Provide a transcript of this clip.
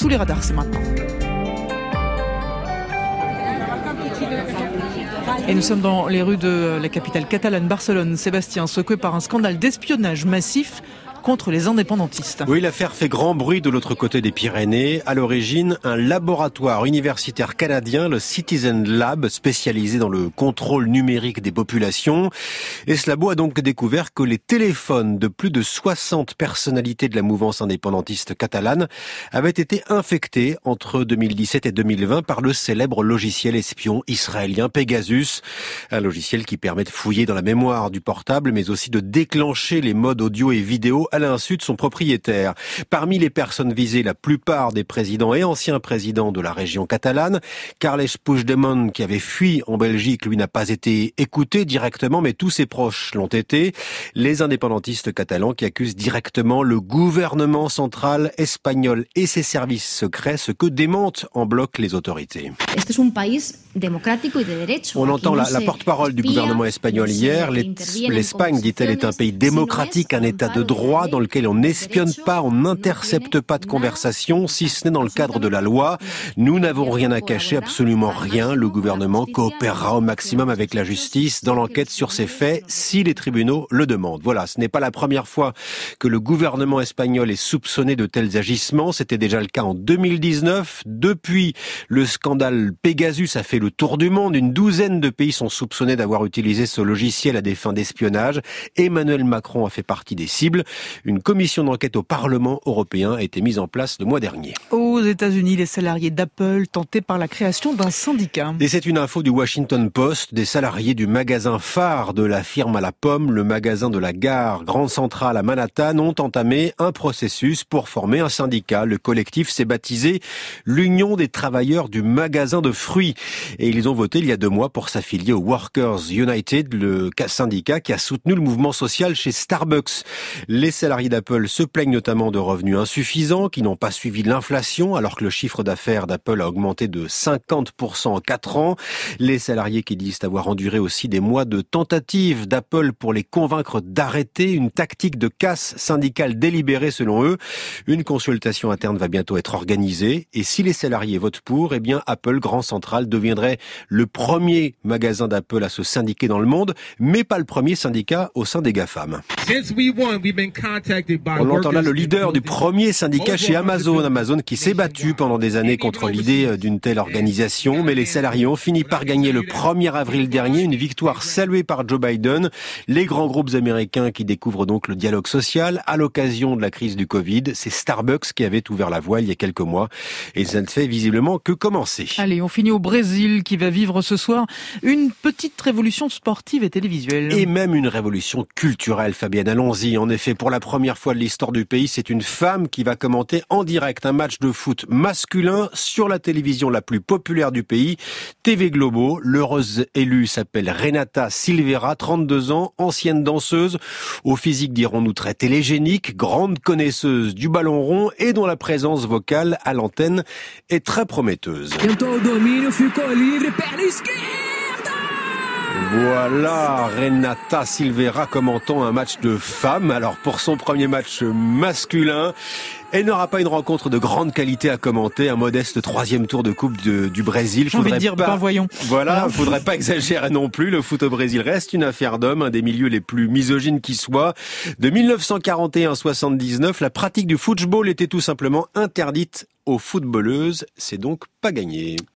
sous les radars, c'est maintenant. Et nous sommes dans les rues de la capitale catalane, Barcelone, Sébastien, secoué par un scandale d'espionnage massif contre les indépendantistes. Oui, l'affaire fait grand bruit de l'autre côté des Pyrénées. À l'origine, un laboratoire universitaire canadien, le Citizen Lab, spécialisé dans le contrôle numérique des populations. Et ce labo a donc découvert que les téléphones de plus de 60 personnalités de la mouvance indépendantiste catalane avaient été infectés entre 2017 et 2020 par le célèbre logiciel espion israélien Pegasus. Un logiciel qui permet de fouiller dans la mémoire du portable, mais aussi de déclencher les modes audio et vidéo à l'insu de son propriétaire. Parmi les personnes visées, la plupart des présidents et anciens présidents de la région catalane. Carles Puigdemont, qui avait fui en Belgique, lui n'a pas été écouté directement, mais tous ses proches l'ont été. Les indépendantistes catalans qui accusent directement le gouvernement central espagnol et ses services secrets, ce que démentent en bloc les autorités. On entend la porte-parole du gouvernement espagnol hier. L'Espagne, dit-elle, est un pays démocratique, un état de droit dans lequel on n'espionne pas, on n'intercepte pas de conversation, si ce n'est dans le cadre de la loi. Nous n'avons rien à cacher, absolument rien. Le gouvernement coopérera au maximum avec la justice dans l'enquête sur ces faits, si les tribunaux le demandent. Voilà, ce n'est pas la première fois que le gouvernement espagnol est soupçonné de tels agissements. C'était déjà le cas en 2019. Depuis, le scandale Pegasus a fait le tour du monde. Une douzaine de pays sont soupçonnés d'avoir utilisé ce logiciel à des fins d'espionnage. Emmanuel Macron a fait partie des cibles. Une commission d'enquête au Parlement européen a été mise en place le mois dernier. Aux États-Unis, les salariés d'Apple tentés par la création d'un syndicat. Et c'est une info du Washington Post. Des salariés du magasin phare de la firme à la pomme, le magasin de la gare Grande Centrale à Manhattan, ont entamé un processus pour former un syndicat. Le collectif s'est baptisé l'Union des travailleurs du magasin de fruits. Et ils ont voté il y a 2 mois pour s'affilier au Workers United, le syndicat qui a soutenu le mouvement social chez Starbucks. Les salariés d'Apple se plaignent notamment de revenus insuffisants qui n'ont pas suivi l'inflation alors que le chiffre d'affaires d'Apple a augmenté de 50% en 4 ans. Les salariés qui disent avoir enduré aussi des mois de tentatives d'Apple pour les convaincre d'arrêter, une tactique de casse syndicale délibérée selon eux. Une consultation interne va bientôt être organisée et si les salariés votent pour, eh bien Apple Grand Central deviendrait le premier magasin d'Apple à se syndiquer dans le monde, mais pas le premier syndicat au sein des GAFAM. On entend là le leader du premier syndicat chez Amazon qui s'est battu pendant des années contre l'idée d'une telle organisation, mais les salariés ont fini par gagner le 1er avril dernier, une victoire saluée par Joe Biden. Les grands groupes américains qui découvrent donc le dialogue social à l'occasion de la crise du Covid. C'est Starbucks qui avait ouvert la voie il y a quelques mois et ça ne fait visiblement que commencer. Allez, on finit au Brésil qui va vivre ce soir une petite révolution sportive et télévisuelle. Et même une révolution culturelle, Fabienne, allons-y. En effet, pour la première fois de l'histoire du pays, c'est une femme qui va commenter en direct un match de foot masculin sur la télévision la plus populaire du pays, TV Globo. L'heureuse élue s'appelle Renata Silveira, 32 ans, ancienne danseuse, au physique dirons-nous très télégénique, grande connaisseuse du ballon rond et dont la présence vocale à l'antenne est très prometteuse. Voilà, Renata Silveira commentant un match de femmes. Alors pour son premier match masculin, elle n'aura pas une rencontre de grande qualité à commenter, un modeste 3e tour de Coupe du Brésil. J'ai envie de dire, voyons. Voilà, faudrait pas exagérer non plus. Le foot au Brésil reste une affaire d'hommes, un des milieux les plus misogynes qui soit. De 1941 à 79, la pratique du football était tout simplement interdite aux footballeuses. C'est donc pas gagné.